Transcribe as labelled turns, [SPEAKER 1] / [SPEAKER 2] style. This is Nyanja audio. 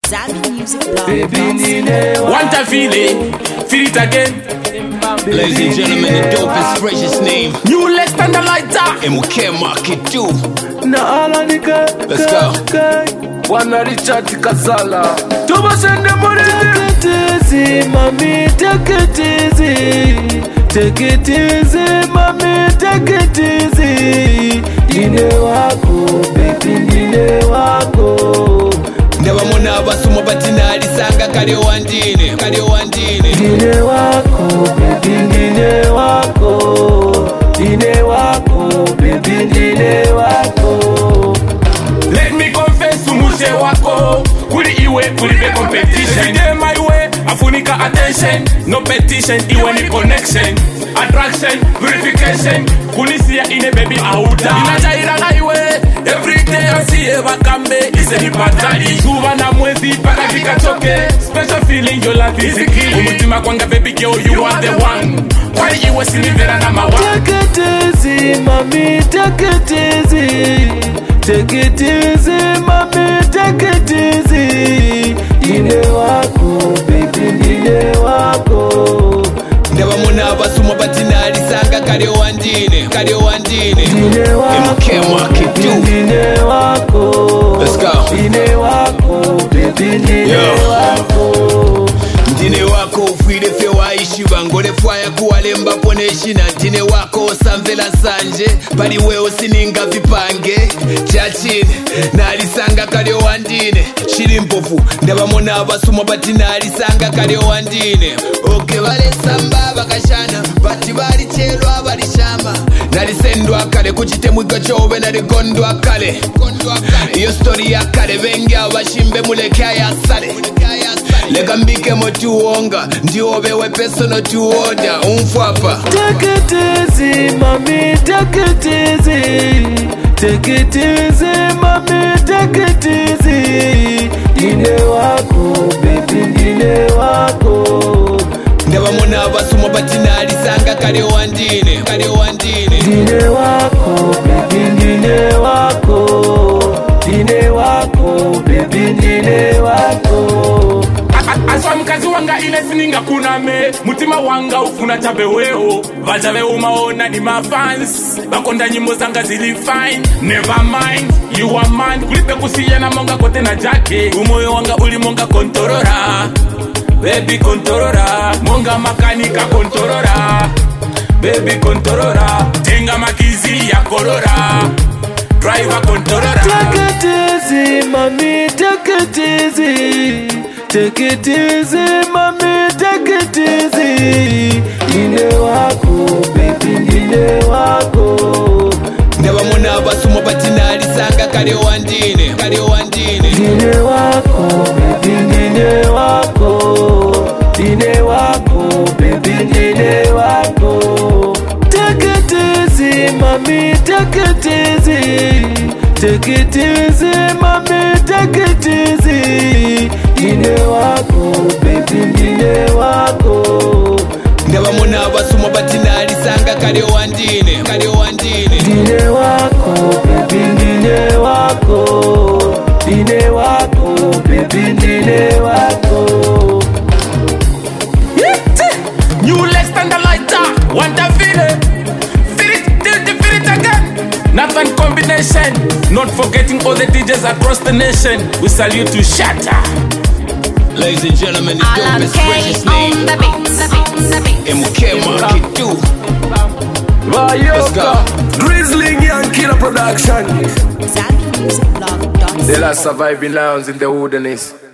[SPEAKER 1] Want a feeling? Feel it again.
[SPEAKER 2] Ladies and gentlemen, the dopest, freshest name.
[SPEAKER 1] New Lex and the lighter.
[SPEAKER 2] And we can't mark it too.
[SPEAKER 1] Let's
[SPEAKER 2] go.
[SPEAKER 1] Wana Richard Kasala. Tubashende muri.
[SPEAKER 3] Take it easy, mommy, take it easy. Take it easy, mommy, take it easy. Dine wako, baby, dine wako.
[SPEAKER 2] Ndaba muna abasuma batina alisanga kali wandine.
[SPEAKER 3] Dine wako, baby, dine wako. Dine wako, baby, dine wako.
[SPEAKER 1] Let me confess umushe wako. Kuli iwe kulipe competition. Every day my way, afunika attention. No petition, iwe ni connection. Attraction, purification. Kulisia ine baby auta. Inajaira na iwe. Every day I see Eva Kambe. Ise ni patali. Zuva na mwezi paka kikachoke. Special feeling your life is a key. Umutima kwanga baby girl you are the one. Kwani iwe sinivera na mawa.
[SPEAKER 3] Take it easy, mommy, take it easy. Take it easy, mommy, take it easy. Dine wako, baby, dine wako.
[SPEAKER 2] Ndaba muna abasuma batina alisanga kali wandine.
[SPEAKER 3] Dine wako,
[SPEAKER 2] And we can't mark it too.
[SPEAKER 3] dine wako.
[SPEAKER 2] Let's go.
[SPEAKER 3] Dine wako, baby, dine
[SPEAKER 2] Yo.
[SPEAKER 3] wako.
[SPEAKER 2] Ndine wako ufire fe waishiba ngole fwaya kuwalemba poneshina. Ndine wako osamvela sanje pali wewe sininga vipange chachine nalisanga kali wandine shiri mpofu ndaba mona abasuma batina alisanga kali wandine. Okay bale samba bakashana bati bali chelwa bali shama nalisendwa kale kuchitemwika chobe naligondwa kale iyo story ya kale bengi abashimbe mulekya ya sale lega mbike motuonga ndiobe we personal to order umfapa.
[SPEAKER 3] Take it easy, mommy, take it easy. Take it easy, mommy, take it easy. Dine wako, baby, dine wako.
[SPEAKER 2] Ndaba muna abasuma batina alisanga kali wandine.
[SPEAKER 3] Dine wako, baby, dine wako. Dine wako, baby, dine wako.
[SPEAKER 1] Aswa mkazi wanga ile sininga kuname. Mutima wanga ufuna chabe weo. Vajabe umaona ni mafans. Bakonda nyimbo zanga zili fine. Never mind, you are mine. Kulipe kusiya na monga kote na jake. Umoyo wanga uli monga kontorora. Baby kontorora. Monga makanika kontorora. Baby kontorora. Tenga makizi ya korora. Driver kontorora.
[SPEAKER 3] Take it easy, mommy, take it easy. Take it easy, mommy, take it easy. Dine wako, baby, dine wako.
[SPEAKER 2] Ndaba muna abasuma batina alisanga kali wandine.
[SPEAKER 3] Dine wako, baby, dine wako. Dine wako, baby, dine wako. Take it easy, mommy, take it easy. Take it easy, mommy, take it easy. Dine wako, baby, dine wako.
[SPEAKER 2] Ndaba muna abasuma batina alisanga kali wandine.
[SPEAKER 3] Dine wako, baby, dine wako. Dine wako, baby, dine wako.
[SPEAKER 1] New Lex and the lighter. Want a feeling? Feel it again. Nathan combination. Not forgetting all the DJs across the nation. We salute to Shatter.
[SPEAKER 2] Ladies and gentlemen, the dopest, freshest name. And we can't mark it too. Let's go.
[SPEAKER 1] Grizzly Young Killer Production. The last surviving lions in the wilderness.